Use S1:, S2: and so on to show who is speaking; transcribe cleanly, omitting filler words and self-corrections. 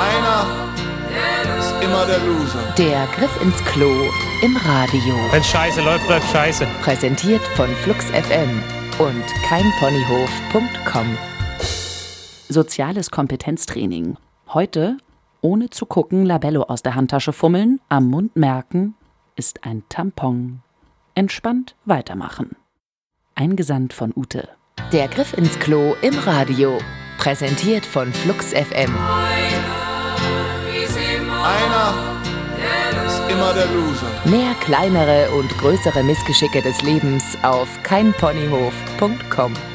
S1: Einer ist immer der Loser.
S2: Der Griff ins Klo im Radio.
S3: Wenn scheiße läuft, läuft scheiße.
S2: Präsentiert von Flux FM und keinponyhof.com. Soziales Kompetenztraining. Heute, ohne zu gucken, Labello aus der Handtasche fummeln, am Mund merken, ist ein Tampon. Entspannt weitermachen. Eingesandt von Ute. Der Griff ins Klo im Radio. Präsentiert von Flux FM.
S1: Einer ist immer der Loser.
S2: Mehr kleinere und größere Missgeschicke des Lebens auf keinponyhof.com.